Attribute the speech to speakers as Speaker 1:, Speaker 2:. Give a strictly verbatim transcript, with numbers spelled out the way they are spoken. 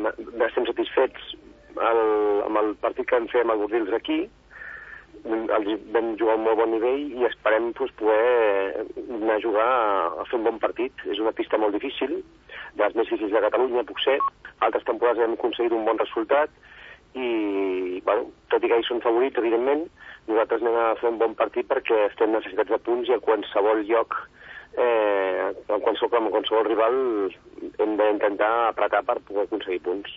Speaker 1: estem satisfets el, amb el partit que vam fer amb el Bordils aquí. Els vam jugar a un molt bon nivell i esperem doncs, poder anar a jugar a fer un bon partit. És una pista molt difícil, de les més difícils de Catalunya, puc ser. Altres temporades hem aconseguit un bon resultat i, bueno, tot i que ells són favorits, evidentment, nosaltres anem a fer un bon partit perquè estem necessitats de punts i a qualsevol lloc, eh, en qualsevol, en qualsevol rival, hem d'intentar apretar per poder aconseguir punts.